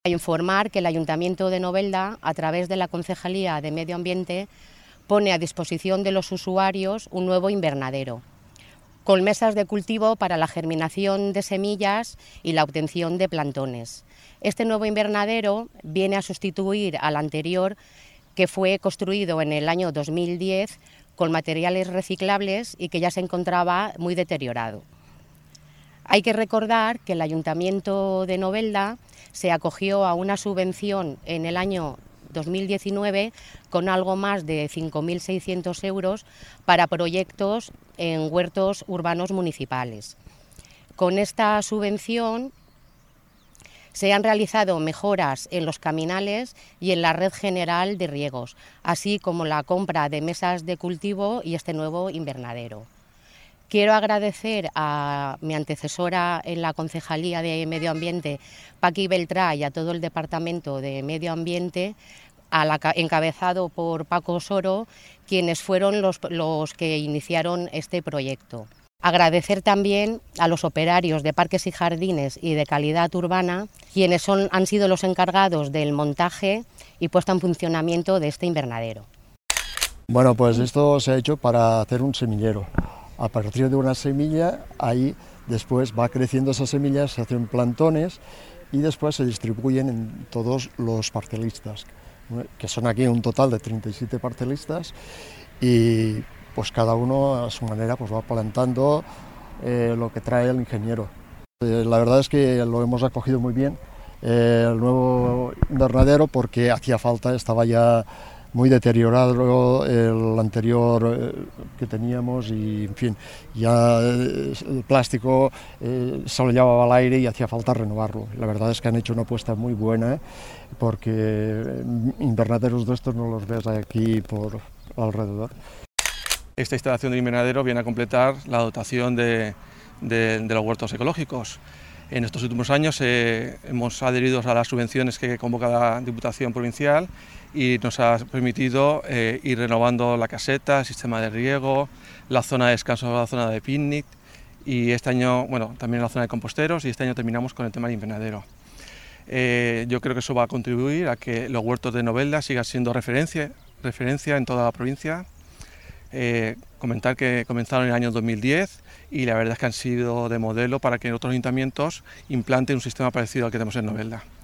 Informar que el Ayuntamiento de Novelda, a través de la Concejalía de Medio Ambiente, pone a disposición de los usuarios un nuevo invernadero, con mesas de cultivo para la germinación de semillas y la obtención de plantones. Este nuevo invernadero viene a sustituir al anterior, que fue construido en el año 2010 con materiales reciclables y que ya se encontraba muy deteriorado. Hay que recordar que el Ayuntamiento de Novelda se acogió a una subvención en el año 2019 con algo más de 5.600 euros para proyectos en huertos urbanos municipales. Con esta subvención se han realizado mejoras en los caminales y en la red general de riegos, así como la compra de mesas de cultivo y este nuevo invernadero. Quiero agradecer a mi antecesora en la Concejalía de Medio Ambiente, Paqui Beltrá, y a todo el Departamento de Medio Ambiente, encabezado por Paco Soro, quienes fueron los que iniciaron este proyecto. Agradecer también a los operarios de Parques y Jardines y de Calidad Urbana, quienes han sido los encargados del montaje y puesta en funcionamiento de este invernadero. Bueno, pues esto se ha hecho para hacer un semillero. A partir de una semilla, ahí después va creciendo esas semillas, se hacen plantones y después se distribuyen en todos los parcelistas, que son aquí un total de 37 parcelistas, y pues cada uno a su manera pues va plantando lo que trae el ingeniero. La verdad es que lo hemos acogido muy bien, el nuevo invernadero, porque hacía falta, estaba ya muy deteriorado el anterior que teníamos y, en fin, ya el plástico se lo llevaba al aire y hacía falta renovarlo. La verdad es que han hecho una apuesta muy buena, porque invernaderos de estos no los ves aquí por alrededor. Esta instalación de invernadero viene a completar la dotación de los huertos ecológicos. En estos últimos años hemos adherido a las subvenciones que convoca la Diputación Provincial y nos ha permitido ir renovando la caseta, el sistema de riego, la zona de descanso, la zona de picnic, y este año, bueno, también la zona de composteros, y este año terminamos con el tema del invernadero. Yo creo que eso va a contribuir a que los huertos de Novelda sigan siendo referencia en toda la provincia. Comentar que comenzaron en el año 2010 y la verdad es que han sido de modelo para que otros ayuntamientos implanten un sistema parecido al que tenemos en Novelda.